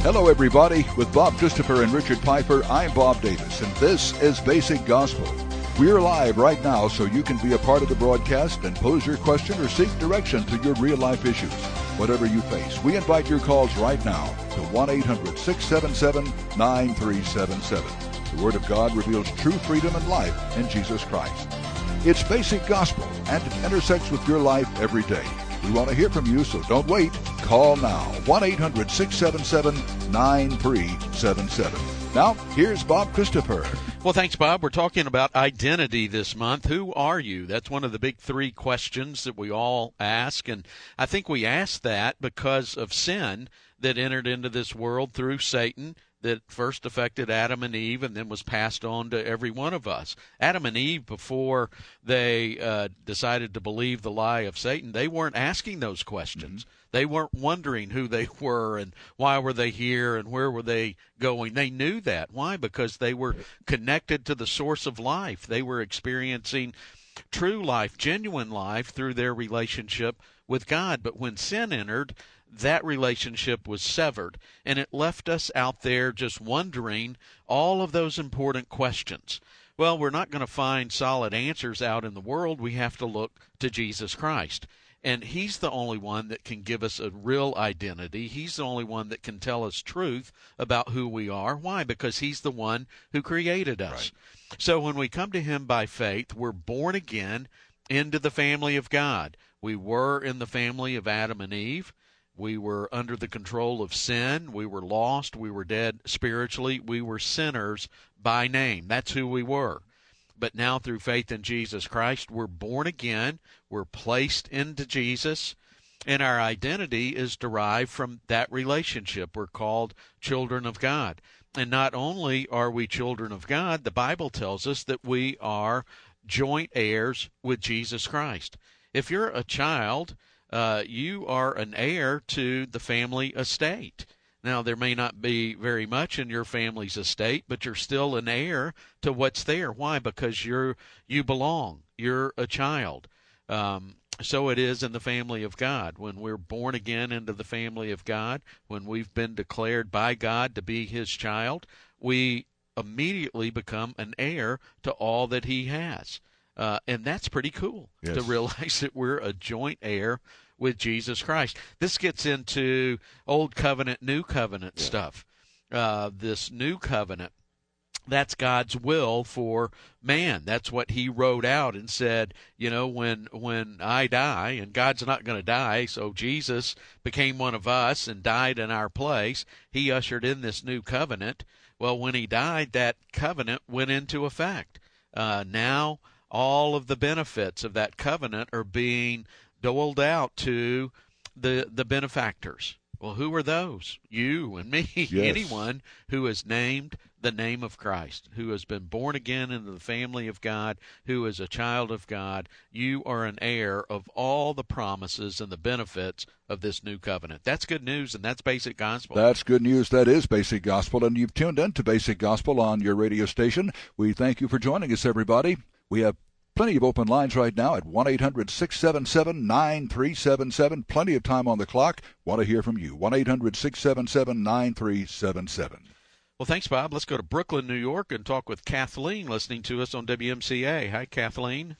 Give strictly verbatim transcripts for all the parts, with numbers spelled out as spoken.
Hello, everybody. With Bob Christopher and Richard Piper, I'm Bob Davis, and this is Basic Gospel. We're live right now, so you can be a part of the broadcast and pose your question or seek direction to your real-life issues. Whatever you face, we invite your calls right now to one eight hundred six seven seven nine three seven seven. The Word of God reveals true freedom and life in Jesus Christ. It's Basic Gospel, and it intersects with your life every day. We want to hear from you, so don't wait. Call now, one eight hundred six seven seven nine three seven seven. Now, here's Bob Christopher. Well, thanks, Bob. We're talking about identity this month. Who are you? That's one of the big three questions that we all ask, and I think we ask that because of sin that entered into this world through Satan, that first affected Adam and Eve and then was passed on to every one of us. Adam and Eve, before they uh, decided to believe the lie of Satan, they weren't asking those questions. Mm-hmm. They weren't wondering who they were and why were they here and where were they going. They knew that. Why? Because they were connected to the source of life. They were experiencing true life, genuine life through their relationship with God. But when sin entered, that relationship was severed, and it left us out there just wondering all of those important questions. Well, we're not going to find solid answers out in the world. We have to look to Jesus Christ, and He's the only one that can give us a real identity. He's the only one that can tell us truth about who we are. Why? Because He's the one who created us. Right. So when we come to Him by faith, we're born again into the family of God. We were in the family of Adam and Eve. We were under the control of sin. We were lost. We were dead spiritually. We were sinners by name. That's who we were. But now through faith in Jesus Christ, we're born again. We're placed into Jesus, and our identity is derived from that relationship. We're called children of God. And not only are we children of God, the Bible tells us that we are joint heirs with Jesus Christ. If you're a child, Uh, you are an heir to the family estate. Now, there may not be very much in your family's estate, but you're still an heir to what's there. Why? Because you're you belong. You're a child. Um, so it is in the family of God. When we're born again into the family of God, when we've been declared by God to be His child, we immediately become an heir to all that He has. Uh, and that's pretty cool. Yes. To realize that we're a joint heir with Jesus Christ. This gets into Old Covenant, New Covenant yeah. stuff. Uh, this New Covenant, that's God's will for man. That's what He wrote out and said, you know, when when I die, and God's not going to die, so Jesus became one of us and died in our place. He ushered in this new covenant. Well, when He died, that covenant went into effect. Uh, now, all of the benefits of that covenant are being doled out to the the benefactors. Well, who are those? You and me. Yes. Anyone who has named the name of Christ, who has been born again into the family of God, who is a child of God. You are an heir of all the promises and the benefits of this new covenant. That's good news, and that's Basic Gospel. That's good news. That is Basic Gospel, and you've tuned in to Basic Gospel on your radio station. We thank you for joining us, everybody. We have plenty of open lines right now at one eight hundred six seven seven nine three seven seven. Plenty of time on the clock. Want to hear from you. one eight hundred six seven seven nine three seven seven. Well, thanks, Bob. Let's go to Brooklyn, New York, and talk with Kathleen, listening to us on W M C A. Hi, Kathleen.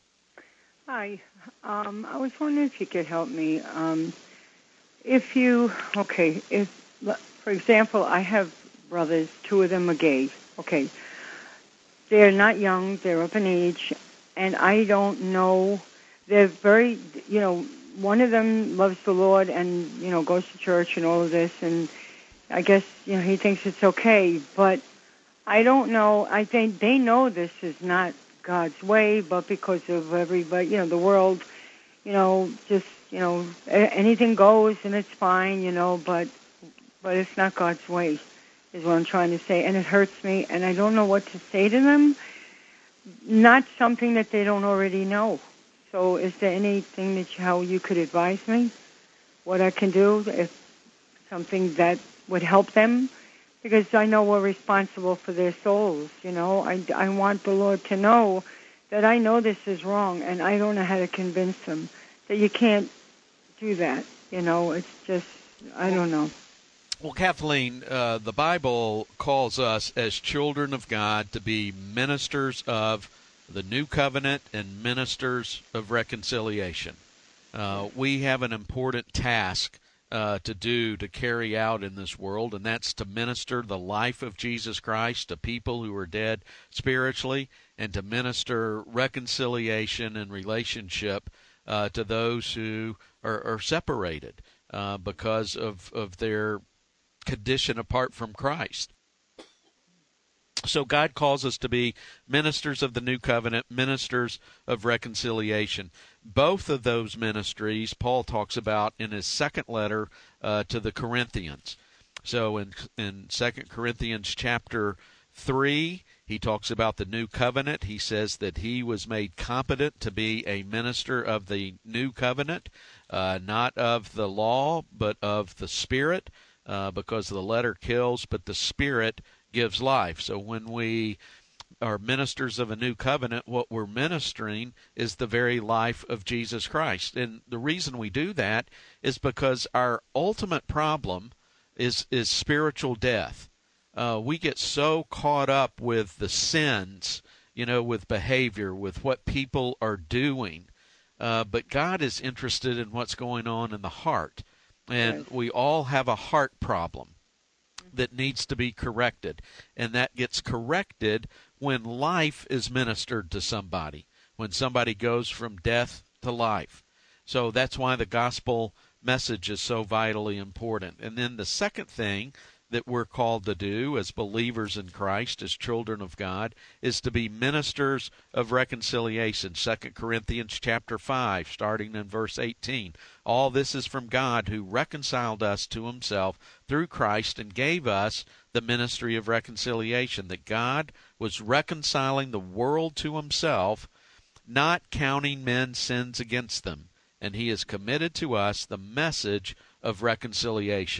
Hi. Um, I was wondering if you could help me. Um, if you, okay, if, for example, I have brothers. Two of them are gay. Okay. They're not young. They're up in age. And I don't know, they're very, you know, one of them loves the Lord and, you know, goes to church and all of this. And I guess, you know, he thinks it's okay. But I don't know. I think they know this is not God's way, but because of everybody, you know, the world, you know, just, you know, anything goes and it's fine, you know, but but it's not God's way is what I'm trying to say. And it hurts me, and I don't know what to say to them. Not something that they don't already know. So is there anything that you, how you could advise me what I can do, if something that would help them? Because I know we're responsible for their souls, you know. I, I want the Lord to know that I know this is wrong, and I don't know how to convince them that you can't do that, you know. It's just, I don't know. Well, Kathleen, uh, the Bible calls us as children of God to be ministers of the new covenant and ministers of reconciliation. Uh, we have an important task uh, to do, to carry out in this world, and that's to minister the life of Jesus Christ to people who are dead spiritually, and to minister reconciliation and relationship uh, to those who are, are separated uh, because of, of their condition apart from Christ. So God calls us to be ministers of the new covenant, ministers of reconciliation. Both of those ministries Paul talks about in his second letter uh, to the Corinthians. So in in Second Corinthians chapter three, he talks about the new covenant. He says that he was made competent to be a minister of the new covenant, uh, not of the law, but of the Spirit. Uh, because the letter kills, but the Spirit gives life. So when we are ministers of a new covenant, what we're ministering is the very life of Jesus Christ. And the reason we do that is because our ultimate problem is, is spiritual death. Uh, we get so caught up with the sins, you know, with behavior, with what people are doing. Uh, but God is interested in what's going on in the heart. And Yes. we all have a heart problem that needs to be corrected. And that gets corrected when life is ministered to somebody, when somebody goes from death to life. So that's why the gospel message is so vitally important. And then the second thing that we're called to do as believers in Christ, as children of God, is to be ministers of reconciliation. Second Corinthians chapter five, starting in verse eighteen. All this is from God, who reconciled us to himself through Christ and gave us the ministry of reconciliation, that God was reconciling the world to himself, not counting men's sins against them. And he has committed to us the message of reconciliation.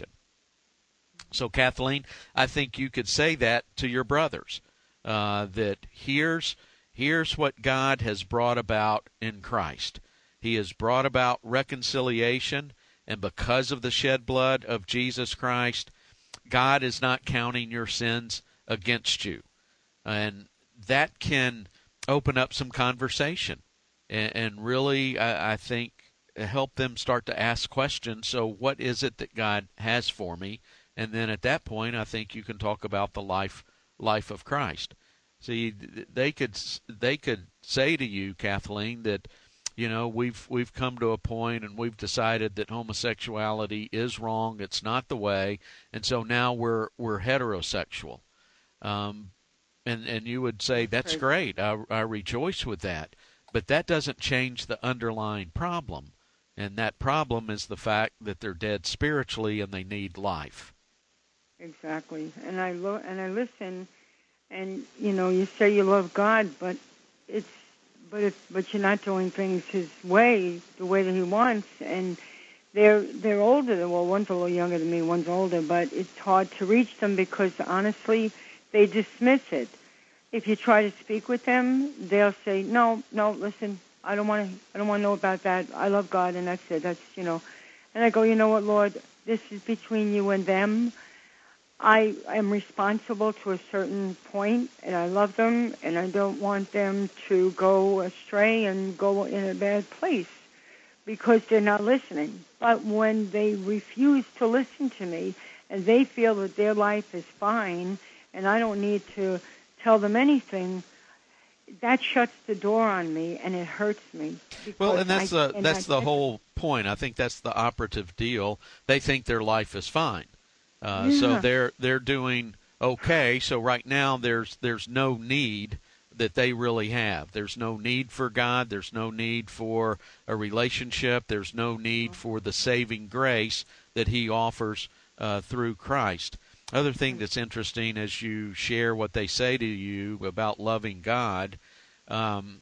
So, Kathleen, I think you could say that to your brothers, uh, that here's, here's what God has brought about in Christ. He has brought about reconciliation, and because of the shed blood of Jesus Christ, God is not counting your sins against you. And that can open up some conversation and, and really, I, I think, help them start to ask questions. So what is it that God has for me? And then at that point, I think you can talk about the life life of Christ. See, they could they could say to you, Kathleen, that, you know, we've we've come to a point and we've decided that homosexuality is wrong. It's not the way, and so now we're we're heterosexual. Um, and and you would say that's great. I, I rejoice with that, but that doesn't change the underlying problem, and that problem is the fact that they're dead spiritually and they need life. Exactly. And I lo- and I listen, and you know, you say you love God, but it's but if but you're not doing things His way, the way that He wants. And they're they're older. Well, one's a little younger than me, one's older, but it's hard to reach them because honestly, they dismiss it. If you try to speak with them, they'll say, "No, no, listen, I don't want to. I don't want to know about that. I love God, and that's it. That's you know." And I go, "You know what, Lord? This is between you and them. I am responsible to a certain point, and I love them, and I don't want them to go astray and go in a bad place because they're not listening." But when they refuse to listen to me and they feel that their life is fine and I don't need to tell them anything, that shuts the door on me, and it hurts me. Well, and that's I, the and that's I, the whole point. I think that's the operative deal. They think their life is fine. Uh, yeah. So they're they're doing okay. So right now there's there's no need that they really have. There's no need for God. There's no need for a relationship. There's no need for the saving grace that He offers uh, through Christ. Other thing that's interesting as you share what they say to you about loving God, um,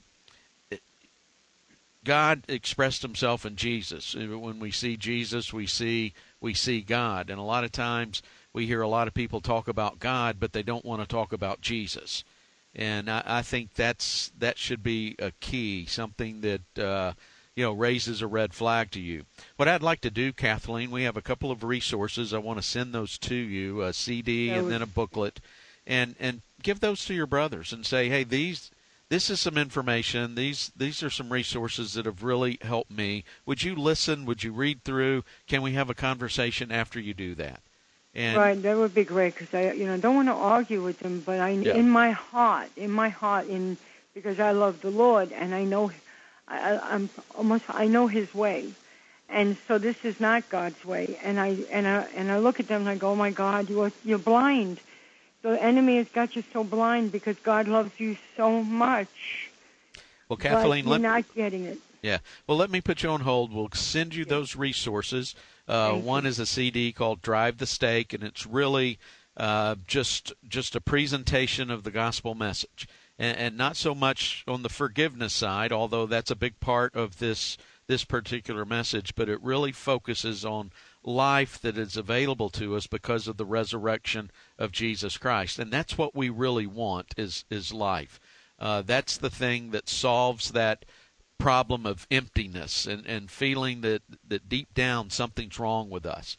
God expressed Himself in Jesus. When we see Jesus, we see we see God. And a lot of times we hear a lot of people talk about God, but they don't want to talk about Jesus. And I, I think that's that should be a key, something that uh, you know, raises a red flag to you. What I'd like to do, Kathleen, we have a couple of resources. I want to send those to you, a C D and then a booklet, and and give those to your brothers and say, hey, these this is some information. These these are some resources that have really helped me. Would you listen? Would you read through? Can we have a conversation after you do that? And, right, that would be great, because I, you know, don't want to argue with them, but I, yeah. in my heart, in my heart, in because I love the Lord and I know, I, I'm almost, I know His way, and so this is not God's way, and I and I and I look at them and I go, oh my God, you are you're blind. The enemy has got you so blind because God loves you so much. Well, Kathleen, but you're let, not getting it. Yeah. Well, let me put you on hold. We'll send you yeah. those resources. Uh, one you. is a C D called Drive the Stake, and it's really uh, just just a presentation of the gospel message, and, and not so much on the forgiveness side, although that's a big part of this this particular message, but it really focuses on life that is available to us because of the resurrection of Jesus Christ, and that's what we really want is is life. Uh, that's the thing that solves that problem of emptiness and, and feeling that, that deep down something's wrong with us.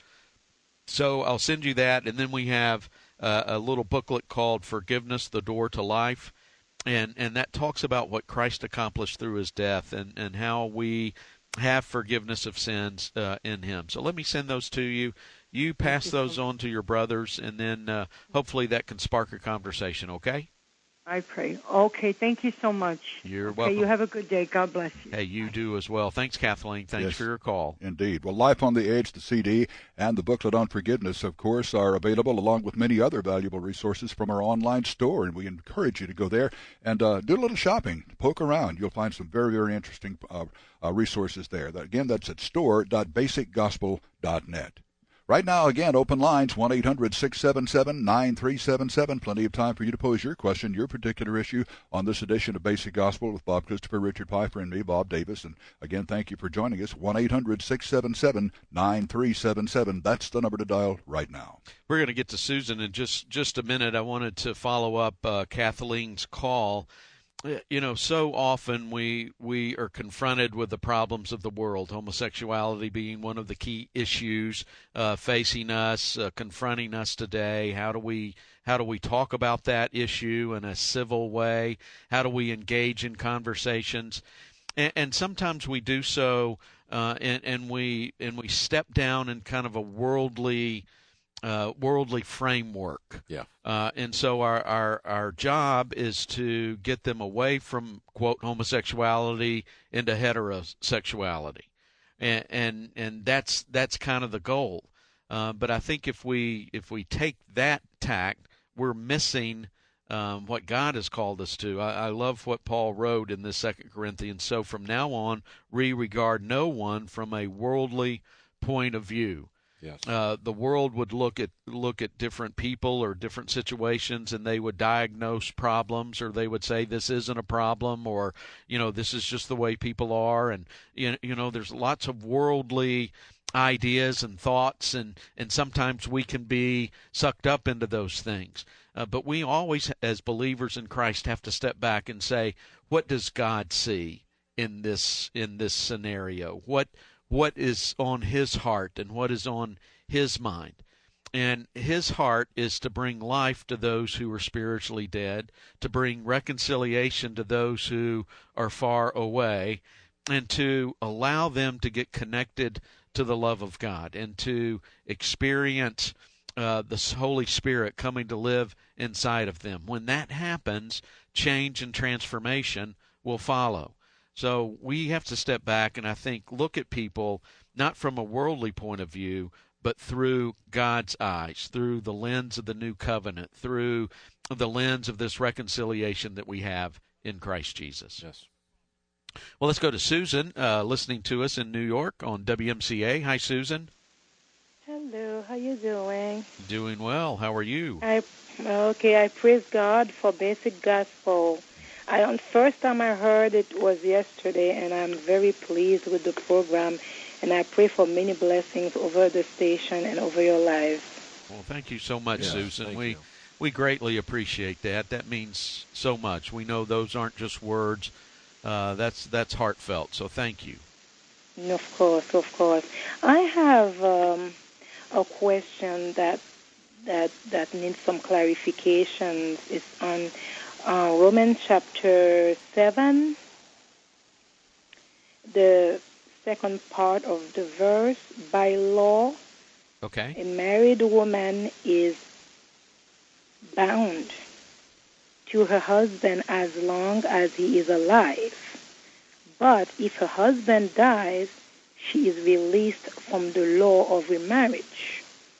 So I'll send you that, and then we have uh, a little booklet called Forgiveness, the Door to Life, and, and that talks about what Christ accomplished through His death and, and how we have forgiveness of sins uh, in Him. So let me send those to you. You pass those on to your brothers, and then uh, hopefully that can spark a conversation, okay? I pray. Okay, thank you so much. You're okay, welcome. You have a good day. God bless you. Hey, you do as well. Thanks, Kathleen. Thanks yes, for your call. Indeed. Well, Life on the Edge, the C D, and the booklet on forgiveness, of course, are available along with many other valuable resources from our online store, and we encourage you to go there and uh, do a little shopping. Poke around. You'll find some very, very interesting uh, uh, resources there. That, again, that's at store dot basic gospel dot net. Right now, again, open lines, one eight hundred six seven seven nine three seven seven. Plenty of time for you to pose your question, your particular issue on this edition of Basic Gospel with Bob Christopher, Richard Piper, and me, Bob Davis. And again, thank you for joining us. one eight hundred six seven seven nine three seven seven. That's the number to dial right now. We're going to get to Susan in just, just a minute. I wanted to follow up uh, Kathleen's call. You know, so often we we are confronted with the problems of the world, homosexuality being one of the key issues uh, facing us, uh, confronting us today. How do we how do we talk about that issue in a civil way? How do we engage in conversations? And, and sometimes we do so, uh, and, and we and we step down in kind of a worldly. Uh, worldly framework. Yeah. Uh, and so our, our, our job is to get them away from, quote, homosexuality into heterosexuality. And, and, and that's, that's kind of the goal. Uh, but I think if we, if we take that tact, we're missing um, what God has called us to. I, I love what Paul wrote in this Second Corinthians. So from now on, we regard no one from a worldly point of view. Yes. Uh, the world would look at look at different people or different situations, and they would diagnose problems, or they would say this isn't a problem, or you know this is just the way people are, and you you know there's lots of worldly ideas and thoughts, and and sometimes we can be sucked up into those things. Uh, but we always, as believers in Christ, have to step back and say, what does God see in this in this scenario? What what is on His heart and what is on His mind? And His heart is to bring life to those who are spiritually dead, to bring reconciliation to those who are far away, and to allow them to get connected to the love of God and to experience uh, the Holy Spirit coming to live inside of them. When that happens, change and transformation will follow. So we have to step back and I think look at people not from a worldly point of view, but through God's eyes, through the lens of the new covenant, through the lens of this reconciliation that we have in Christ Jesus. Yes. Well, let's go to Susan, uh, listening to us in New York on W M C A. Hi, Susan. Hello, how you doing? Doing well. How are you? I okay. I praise God for Basic Gospel. I on first time I heard it was yesterday, and I'm very pleased with the program. And I pray for many blessings over the station and over your lives. Well, thank you so much, yes, Susan. We you. we greatly appreciate that. That means so much. We know those aren't just words. Uh, that's that's heartfelt. So thank you. Of course, of course. I have um, a question that that that needs some clarifications. It's on uh, Romans chapter seven, the second part of the verse. By law, Okay. a married woman is bound to her husband as long as he is alive. But if her husband dies, she is released from the law of remarriage.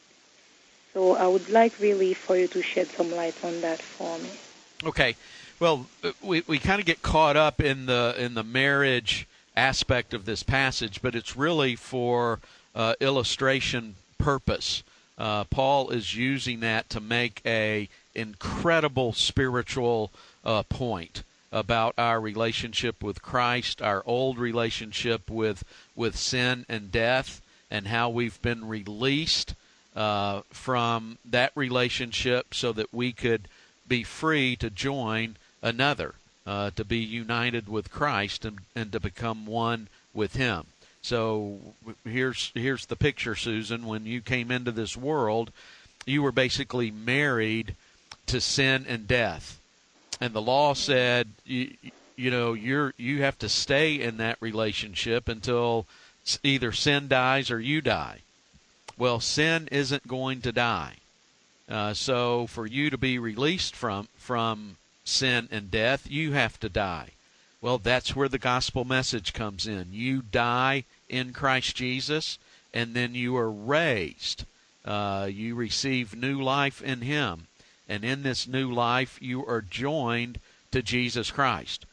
So I would like really for you to shed some light on that for me. Okay. Well, we we kind of get caught up in the in the marriage aspect of this passage, but it's really for uh, illustration purpose. Uh, Paul is using that to make a incredible spiritual uh, point about our relationship with Christ, our old relationship with with sin and death, and how we've been released uh, from that relationship so that we could be free to join another, uh, to be united with Christ and, and to become one with Him. So here's here's the picture, Susan. When you came into this world, you were basically married to sin and death. And the law said, you, you know, you're you have to stay in that relationship until either sin dies or you die. Well, sin isn't going to die. Uh, so for you to be released from from sin and death, you have to die. Well, that's where the gospel message comes in. You die in Christ Jesus, and then you are raised. Uh, you receive new life in Him. And in this new life, you are joined to Jesus Christ.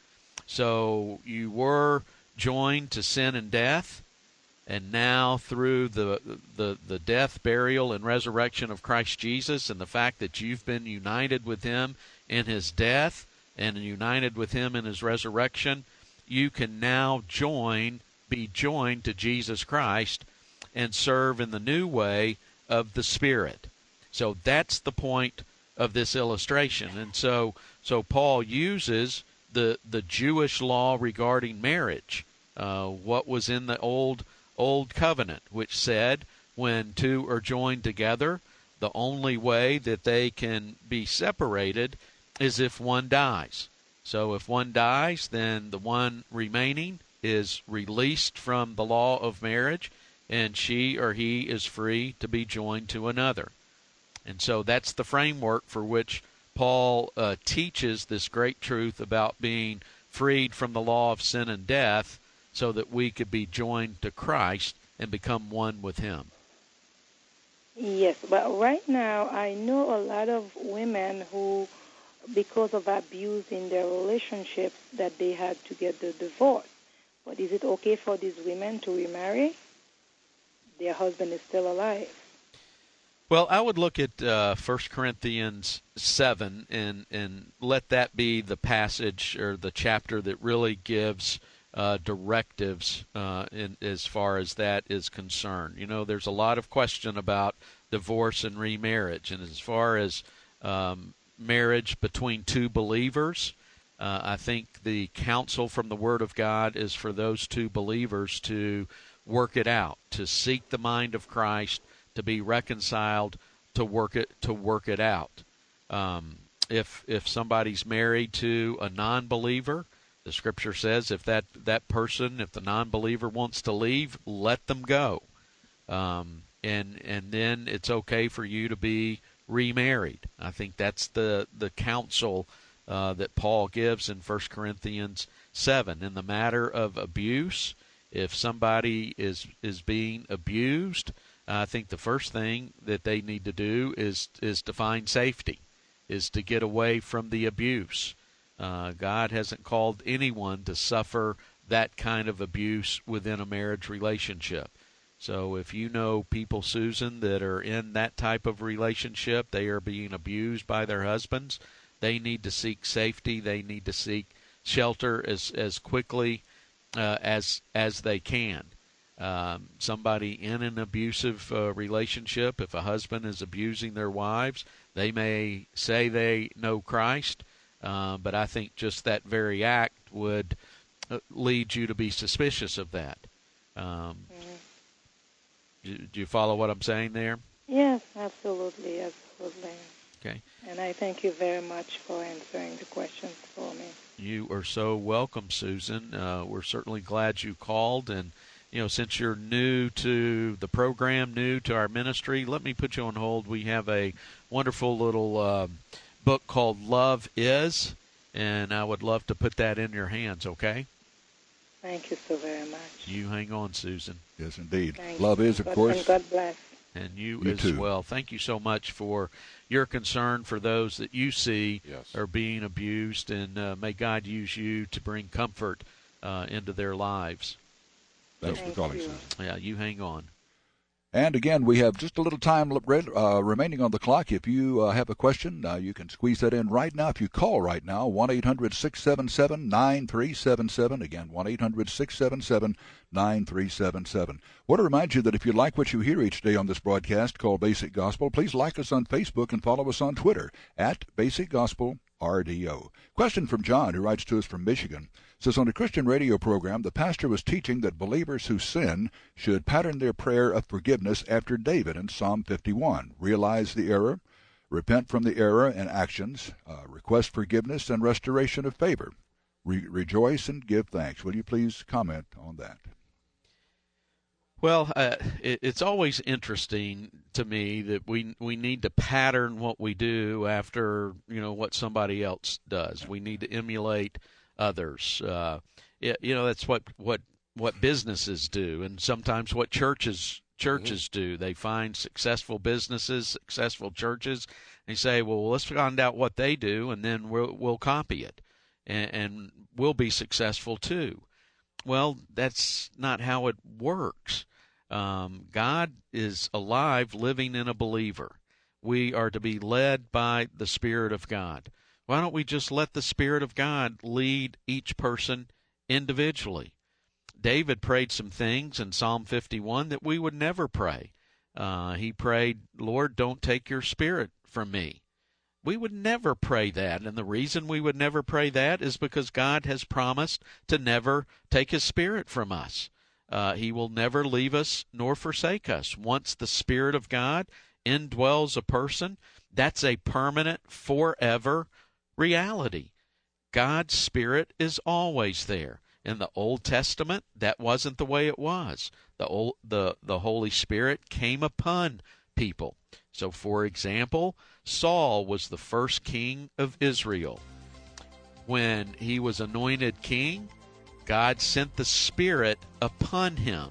So you were joined to sin and death, and now through the, the, the death, burial, and resurrection of Christ Jesus, and the fact that you've been united with Him in His death and united with Him in His resurrection, you can now join, be joined to Jesus Christ and serve in the new way of the Spirit. So that's the point of this illustration. And so so Paul uses the the Jewish law regarding marriage, uh, what was in the old old covenant, which said when two are joined together, the only way that they can be separated is if one dies. So if one dies, then the one remaining is released from the law of marriage, and she or he is free to be joined to another. And so that's the framework for which Paul uh, teaches this great truth about being freed from the law of sin and death so that we could be joined to Christ and become one with Him. Yes, but right now I know a lot of women who, because of abuse in their relationships, that they had to get the divorce. But is it okay for these women to remarry? Their husband is still alive. Well, I would look at uh, First Corinthians seven and, and let that be the passage or the chapter that really gives uh, directives uh, in, as far as that is concerned. You know, there's a lot of question about divorce and remarriage. And as far as um, marriage between two believers, uh, I think the counsel from the Word of God is for those two believers to work it out, to seek the mind of Christ, to be reconciled, to work it to work it out. Um, if if somebody's married to a non-believer, the Scripture says if that, that person, if the non-believer wants to leave, let them go. Um, and and then it's okay for you to be remarried. I think that's the, the counsel uh, that Paul gives in First Corinthians seven. In the matter of abuse, if somebody is is being abused, I think the first thing that they need to do is is to find safety, is to get away from the abuse. Uh, God hasn't called anyone to suffer that kind of abuse within a marriage relationship. So if you know people, Susan, that are in that type of relationship, they are being abused by their husbands, they need to seek safety. They need to seek shelter as as quickly uh, as as they can. Um, somebody in an abusive uh, relationship, if a husband is abusing their wives, they may say they know Christ, uh, but I think just that very act would uh, lead you to be suspicious of that. Um, do, do you follow what I'm saying there? Yes, absolutely, absolutely. Okay. And I thank you very much for answering the questions for me. You are so welcome, Susan. Uh, we're certainly glad you called. And, you know, since you're new to the program, new to our ministry, let me put you on hold. We have a wonderful little uh, book called Love Is, and I would love to put that in your hands, okay? Thank you so very much. You hang on, Susan. Yes, indeed. Thank Love you. is, of God, course. And God bless. And you, You as too. well. Thank you so much for your concern for those that you see Yes. are being abused, and uh, may God use you to bring comfort uh, into their lives. Thanks for Thank calling, you. Susan. Yeah, you hang on. And again, we have just a little time uh, remaining on the clock. If you uh, have a question, uh, you can squeeze that in right now. If you call right now, one eight hundred six seven seven nine three seven seven. Again, one eight hundred six seven seven nine three seven seven. I want to remind you that if you like what you hear each day on this broadcast called Basic Gospel, please like us on Facebook and follow us on Twitter at Basic Gospel R D O. Question from John, who writes to us from Michigan. Says, on a Christian radio program, the pastor was teaching that believers who sin should pattern their prayer of forgiveness after David in Psalm fifty-one. Realize the error, repent from the error and actions, uh, request forgiveness and restoration of favor. Re- rejoice and give thanks. Will you please comment on that? Well, uh, it, it's always interesting to me that we we need to pattern what we do after, you know, what somebody else does. We need to emulate others. Uh, it, you know, that's what, what what businesses do, and sometimes what churches churches mm-hmm. do. They find successful businesses, successful churches, and say, well, let's find out what they do, and then we'll we'll copy it, and, and we'll be successful too. Well, that's not how it works. Um, God is alive, living in a believer. We are to be led by the Spirit of God. Why don't we just let the Spirit of God lead each person individually? David prayed some things in Psalm fifty-one that we would never pray. Uh, he prayed, Lord, don't take your Spirit from me. We would never pray that, and the reason we would never pray that is because God has promised to never take His Spirit from us. Uh, he will never leave us nor forsake us. Once the Spirit of God indwells a person, that's a permanent, forever reality. God's Spirit is always there. In the Old Testament, that wasn't the way it was. The old, the, the Holy Spirit came upon people. So, for example, Saul was the first king of Israel. When he was anointed king, God sent the Spirit upon him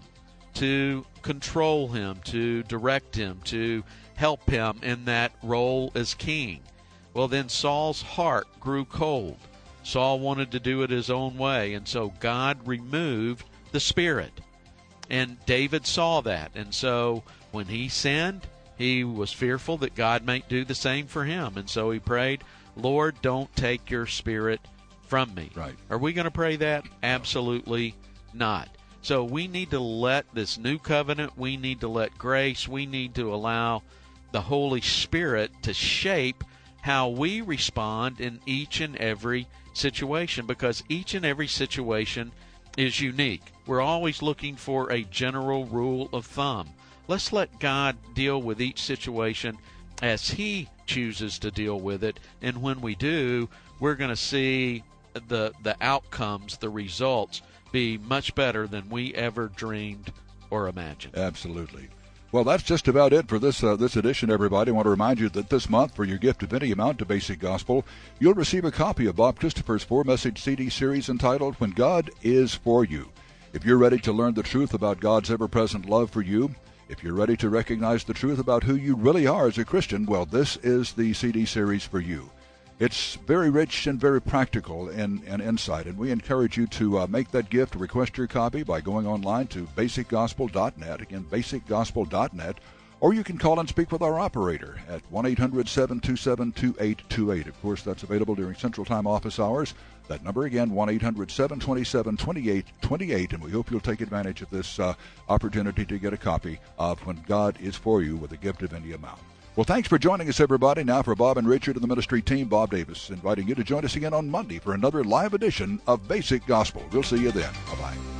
to control him, to direct him, to help him in that role as king. Well, then Saul's heart grew cold. Saul wanted to do it his own way, and so God removed the Spirit. And David saw that, and so when he sinned, he was fearful that God might do the same for him, and so he prayed, Lord, don't take your Spirit from me. Right. Are we going to pray that? Absolutely not. So we need to let this new covenant, we need to let grace, we need to allow the Holy Spirit to shape how we respond in each and every situation, because each and every situation is unique. We're always looking for a general rule of thumb. Let's let God deal with each situation as He chooses to deal with it, and when we do, we're going to see the the outcomes, the results, be much better than we ever dreamed or imagined. Absolutely. Well, that's just about it for this uh, this edition, everybody. I want to remind you that this month, for your gift of any amount to Basic Gospel, you'll receive a copy of Bob Christopher's four-message C D series entitled When God Is For You. If you're ready to learn the truth about God's ever-present love for you, if you're ready to recognize the truth about who you really are as a Christian, well, this is the C D series for you. It's very rich and very practical in, in insight, and we encourage you to uh, make that gift, request your copy by going online to basic gospel dot net, again, basic gospel dot net, or you can call and speak with our operator at one eight hundred seven two seven two eight two eight. Of course, that's available during Central Time office hours. That number again, one eight hundred seven two seven two eight two eight, and we hope you'll take advantage of this uh, opportunity to get a copy of When God Is For You with a gift of any amount. Well, thanks for joining us, everybody. Now for Bob and Richard and the ministry team, Bob Davis, inviting you to join us again on Monday for another live edition of Basic Gospel. We'll see you then. Bye-bye.